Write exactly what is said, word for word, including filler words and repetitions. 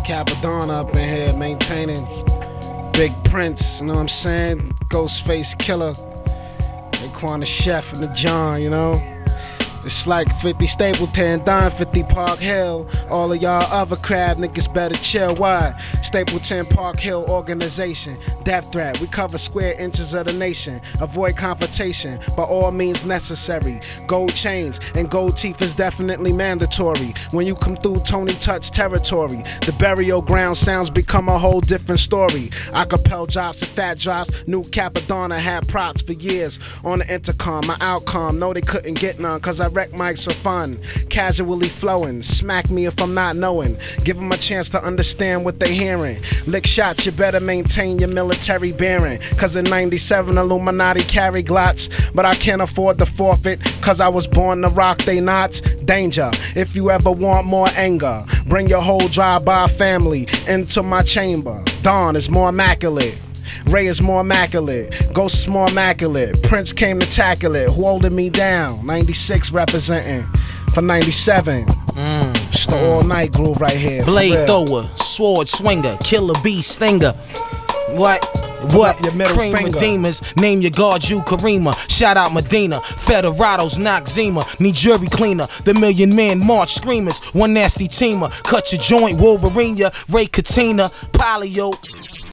Capadonna up in here maintaining Big Prince, you know what I'm saying? Ghostface Killer, Raekwon the Chef and the John, you know? It's like fifty Stapleton, Don fifty Park Hill. All of y'all other crab niggas better chill. Why? Stapleton Park Hill organization. Death threat. We cover square inches of the nation. Avoid confrontation by all means necessary. Gold chains and gold teeth is definitely mandatory. When you come through Tony Touch territory, the burial ground sounds become a whole different story. Acapella drops and fat drops. New Capadonna had props for years on the intercom. My outcome, no they couldn't get none cause I wreck mics for fun, casually flowing. Smack me if I'm not knowing. Give them a chance to understand what they hearing. Lick shots, you better maintain your military bearing. Cause in ninety-seven Illuminati carry glots, but I can't afford to forfeit cause I was born to rock they knots. Danger, if you ever want more anger, bring your whole drive-by family into my chamber. Dawn is more immaculate. Ray is more immaculate, Ghost is more immaculate. Prince came to tackle it, who holding me down? ninety-six representing for ninety-seven. Mm, it's the mm. all night groove right here. Blade thrower, sword swinger, killer bee stinger. What? What? Your middle Cream finger. demons, name your guard you Karima. Shout out Medina, Federados knock Zima. Need jury cleaner, the million man march screamers. One nasty teamer, cut your joint, Wolverine, Ray Katina, Polio.